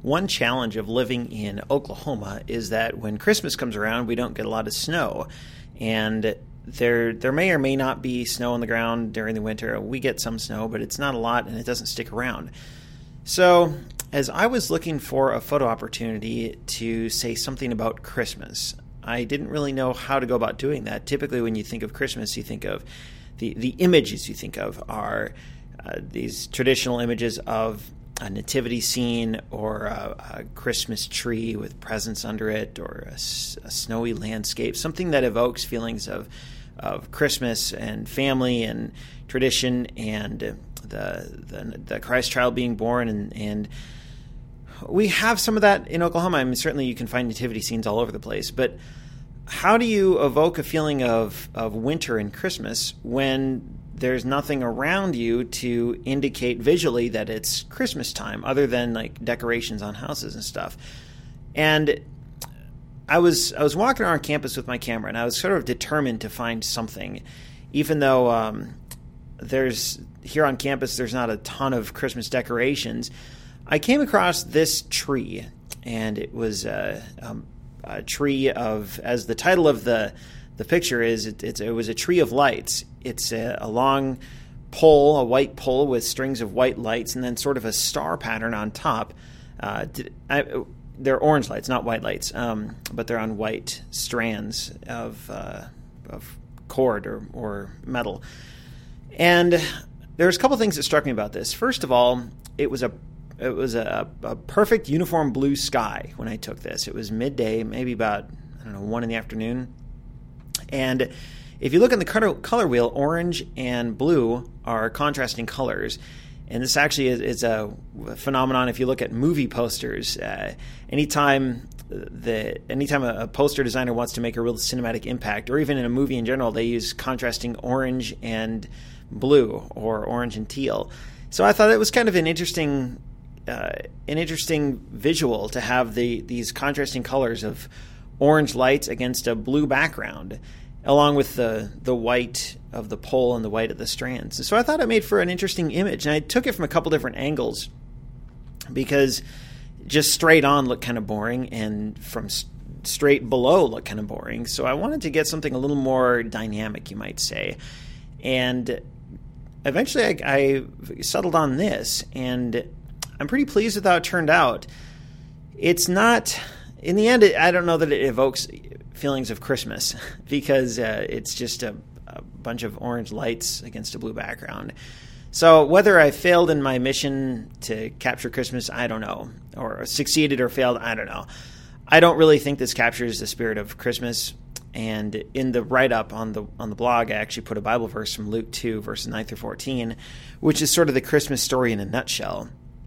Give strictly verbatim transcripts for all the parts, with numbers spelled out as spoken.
one challenge of living in Oklahoma is that when Christmas comes around, we don't get a lot of snow. And there there may or may not be snow on the ground during the winter. We get some snow, but it's not a lot, and it doesn't stick around. So as I was looking for a photo opportunity to say something about Christmas, I didn't really know how to go about doing that. Typically, when you think of Christmas, you think of the, the images you think of are uh, these traditional images of a nativity scene or a, a Christmas tree with presents under it, or a, a snowy landscape, something that evokes feelings of of Christmas and family and tradition and the the, the Christ child being born. And, and we have some of that in Oklahoma. I mean, certainly you can find nativity scenes all over the place, but how do you evoke a feeling of, of winter and Christmas when there's nothing around you to indicate visually that it's Christmas time other than like decorations on houses and stuff? And I was I was walking around campus with my camera, and I was sort of determined to find something, even though um, there's here on campus there's not a ton of Christmas decorations. I came across this tree, and it was a, um, a tree of, as the title of the the picture is, it, it's, it was a tree of lights. It's a, a long pole, a white pole with strings of white lights, and then sort of a star pattern on top. Uh, I, they're orange lights, not white lights, um, but they're on white strands of uh, of cord or, or metal. And there's a couple things that struck me about this. First of all, it was a it was a, a perfect uniform blue sky when I took this. It was midday, maybe about I don't know one in the afternoon. And if you look in the color, color wheel, orange and blue are contrasting colors. And this actually is, is a phenomenon if you look at movie posters. Uh, anytime the anytime a, a poster designer wants to make a real cinematic impact, or even in a movie in general, they use contrasting orange and blue or orange and teal. So I thought it was kind of an interesting uh, an interesting visual to have the these contrasting colors of orange lights against a blue background, along with the the white of the pole and the white of the strands. So I thought it made for an interesting image. And I took it from a couple different angles because just straight on looked kind of boring, and from st- straight below looked kind of boring. So I wanted to get something a little more dynamic, you might say. And eventually I, I settled on this, and I'm pretty pleased with how it turned out. It's not... In the end, I don't know that it evokes feelings of Christmas because uh, it's just a, a bunch of orange lights against a blue background. So whether I failed in my mission to capture Christmas, I don't know. Or succeeded or failed, I don't know. I don't really think this captures the spirit of Christmas. And in the write-up on the on the blog, I actually put a Bible verse from Luke two, verses nine through fourteen, which is sort of the Christmas story in a nutshell.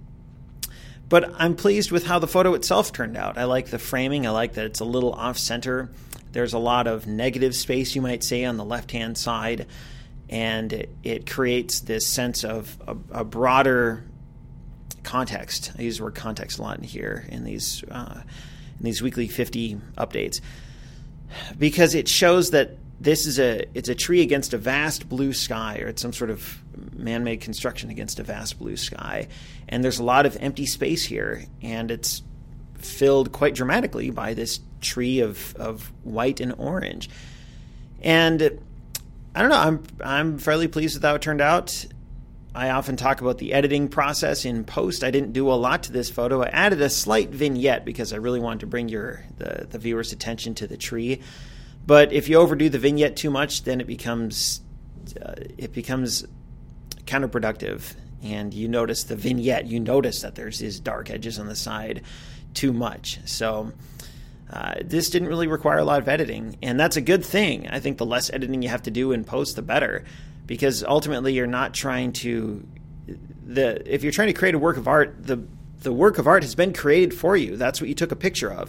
But I'm pleased with how the photo itself turned out. I like the framing. I like that it's a little off-center. There's a lot of negative space, you might say, on the left-hand side. And it, it creates this sense of a, a broader context. I use the word context a lot in here in these, uh, in these weekly fifty updates. Because it shows that this is a it's a tree against a vast blue sky, or it's some sort of man-made construction against a vast blue sky. And there's a lot of empty space here, and it's filled quite dramatically by this tree of, of white and orange. And I don't know, I'm I'm fairly pleased with how it turned out. I often talk about the editing process in post. I didn't do a lot to this photo. I added a slight vignette because I really wanted to bring your the, the viewer's attention to the tree. But if you overdo the vignette too much, then it becomes uh, it becomes counterproductive. And you notice the vignette, you notice that there's these dark edges on the side too much. So uh, this didn't really require a lot of editing, and that's a good thing. I think the less editing you have to do in post, the better, because ultimately you're not trying to the if you're trying to create a work of art, the the work of art has been created for you. That's what you took a picture of.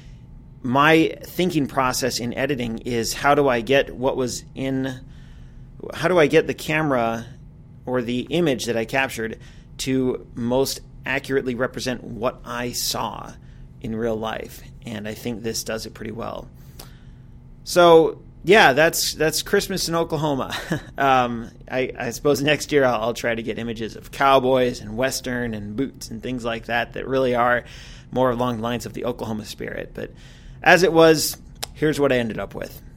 My thinking process in editing is how do I get what was in, how do I get the camera or the image that I captured to most accurately represent what I saw in real life. And I think this does it pretty well. So yeah, that's that's Christmas in Oklahoma. um, I, I suppose next year I'll, I'll try to get images of cowboys and Western and boots and things like that that really are more along the lines of the Oklahoma spirit. But as it was, here's what I ended up with.